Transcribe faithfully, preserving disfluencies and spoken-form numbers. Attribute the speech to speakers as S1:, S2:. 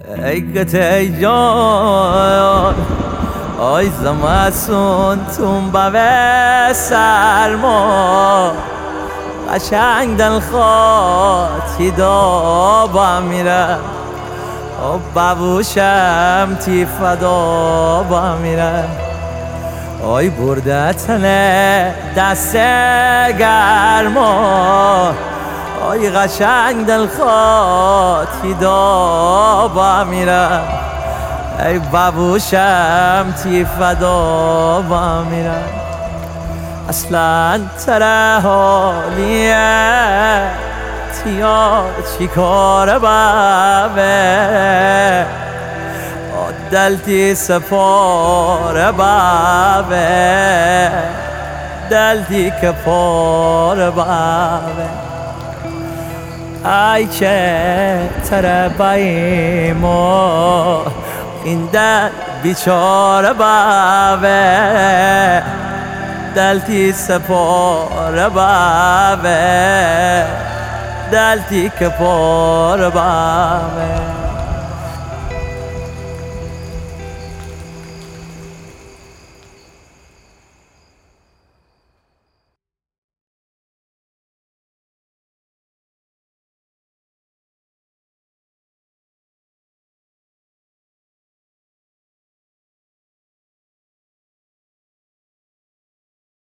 S1: ای قطعه جان آی زمستون تون به سرما قشنگ دل خواهی دابا میره و ببوشم تی فدا با میره آی برده تنه دست گرما آی قشنگ دل خواهی دابا میره ای ببوشم تی فدا با میره اصلا تره حالیه تیار چی کار بابه دلتی سپار بابه دلتی که پار بابه ای که تره بایمو این دل بیچاره بابه دلتی سپار بابه دلتی که پار بابه